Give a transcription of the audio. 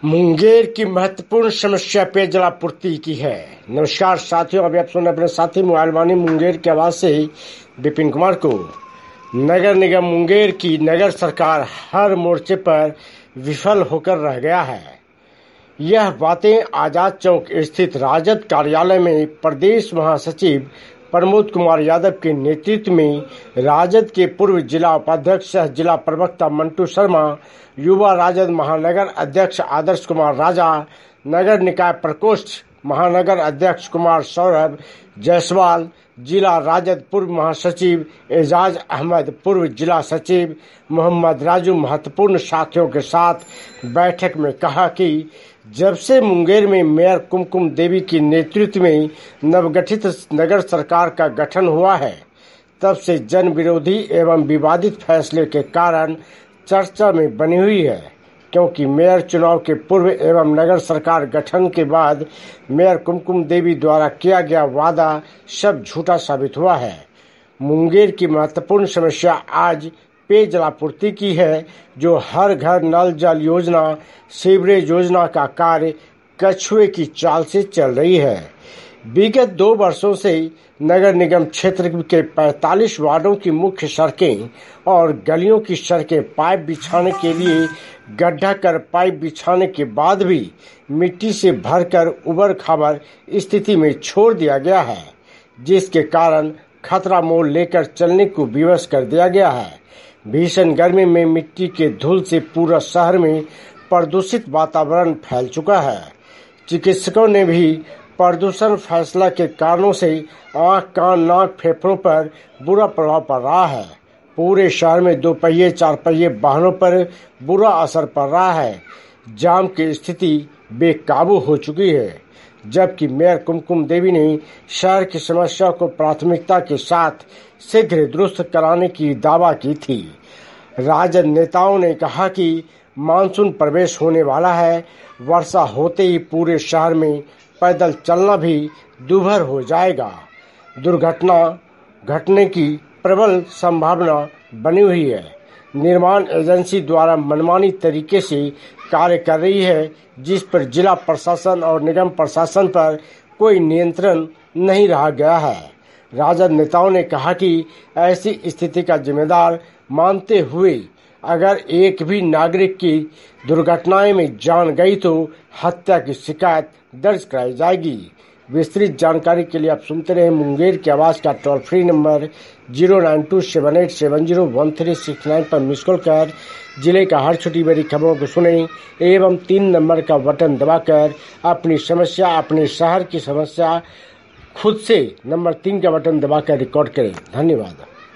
मुंगेर की महत्वपूर्ण समस्या पेयजल आपूर्ति की है। नमस्कार साथियों, अभी आप सुन अपने साथी मोबाइल वाणी मुंगेर की आवाज से विपिन कुमार को। नगर निगम मुंगेर की नगर सरकार हर मोर्चे पर विफल होकर रह गया है। यह बातें आजाद चौक स्थित राजद कार्यालय में प्रदेश महासचिव प्रमोद कुमार यादव के नेतृत्व में राजद के पूर्व जिला उपाध्यक्ष सह जिला प्रवक्ता मंटू शर्मा, युवा राजद महानगर अध्यक्ष आदर्श कुमार राजा, नगर निकाय प्रकोष्ठ महानगर अध्यक्ष कुमार सौरभ जायसवाल, जिला राजद पूर्व महासचिव एजाज अहमद, पूर्व जिला सचिव मोहम्मद राजू महत्वपूर्ण साथियों के साथ बैठक में कहा कि जब से मुंगेर में मेयर कुमकुम देवी के नेतृत्व में नवगठित नगर सरकार का गठन हुआ है, तब से जन विरोधी एवं विवादित फैसले के कारण चर्चा में बनी हुई है। क्योंकि मेयर चुनाव के पूर्व एवं नगर सरकार गठन के बाद मेयर कुमकुम देवी द्वारा किया गया वादा सब झूठा साबित हुआ है। मुंगेर की महत्वपूर्ण समस्या आज पेयजल आपूर्ति की है, जो हर घर नल जल योजना, सीवरेज योजना का कार्य कछुए की चाल से चल रही है। विगत 2 वर्षों से नगर निगम क्षेत्र के 45 वार्डों की मुख्य सड़कें और गलियों की सड़कें पाइप बिछाने के लिए गड्ढा कर पाइप बिछाने के बाद भी मिट्टी से भरकर उबड़ खाबड़ स्थिति में छोड़ दिया गया है, जिसके कारण खतरा मोल लेकर चलने को विवश कर दिया गया है। भीषण गर्मी में मिट्टी के धूल से पूरा शहर में प्रदूषित वातावरण फैल चुका है। चिकित्सकों ने भी प्रदूषण फैसला के कारणों से आंख, कान, नाक, फेफड़ों पर बुरा प्रभाव पड़ रहा है। पूरे शहर में 2 पहिए 4 पहिए वाहनों पर बुरा असर पड़ रहा है। जाम की स्थिति बेकाबू हो चुकी है, जबकि मेयर कुमकुम देवी ने शहर की समस्या को प्राथमिकता के साथ शीघ्र दुरुस्त कराने की दावा की थी। राजद नेताओं ने कहा कि मानसून प्रवेश होने वाला है, वर्षा होते ही पूरे शहर में पैदल चलना भी दूभर हो जाएगा। दुर्घटना घटने की प्रबल संभावना बनी हुई है। निर्माण एजेंसी द्वारा मनमानी तरीके से कार्य कर रही है, जिस पर जिला प्रशासन और निगम प्रशासन पर कोई नियंत्रण नहीं रहा गया है। राजद नेताओं ने कहा कि ऐसी स्थिति का जिम्मेदार मानते हुए अगर एक भी नागरिक की दुर्घटनाएं में जान गई तो हत्या की शिकायत दर्ज कराई जाएगी। विस्तृत जानकारी के लिए आप सुनते रहे मुंगेर की आवाज का टोल फ्री नंबर 09278701369 पर मिस कॉल कर जिले का हर छोटी बड़ी खबरों को सुने एवं 3 नंबर का बटन दबाकर अपनी समस्या, अपने शहर की समस्या खुद से नंबर 3 का बटन दबाकर रिकॉर्ड करें। धन्यवाद।